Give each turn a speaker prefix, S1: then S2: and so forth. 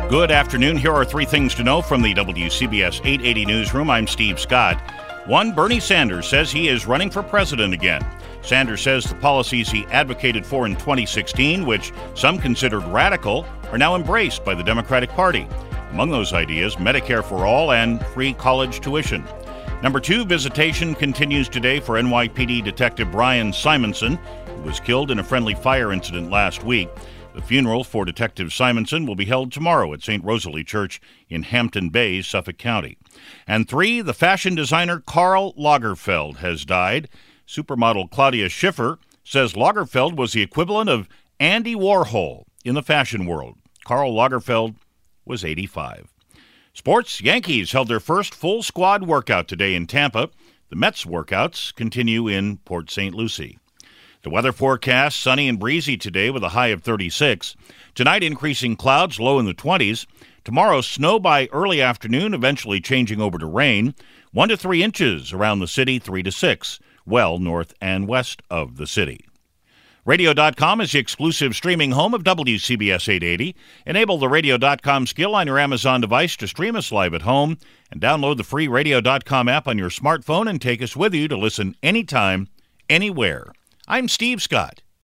S1: Good afternoon. Here are three things to know from the WCBS 880 newsroom. I'm Steve Scott. 1, Bernie Sanders says he is running for president again. Sanders says the policies he advocated for in 2016, which some considered radical, are now embraced by the Democratic Party. Among those ideas, Medicare for all and free college tuition. Number 2, visitation continues today for NYPD Detective Brian Simonson, who was killed in a friendly fire incident last week. The funeral for Detective Simonson will be held tomorrow at St. Rosalie Church in Hampton Bays, Suffolk County. And 3, the fashion designer Karl Lagerfeld has died. Supermodel Claudia Schiffer says Lagerfeld was the equivalent of Andy Warhol in the fashion world. Karl Lagerfeld was 85. Sports, Yankees held their first full squad workout today in Tampa. The Mets workouts continue in Port St. Lucie. The weather forecast, sunny and breezy today with a high of 36. Tonight, increasing clouds, low in the 20s. Tomorrow, snow by early afternoon, eventually changing over to rain. 1 to 3 inches around the city, 3 to 6, well north and west of the city. Radio.com is the exclusive streaming home of WCBS 880. Enable the Radio.com skill on your Amazon device to stream us live at home, and download the free Radio.com app on your smartphone and take us with you to listen anytime, anywhere. I'm Steve Scott.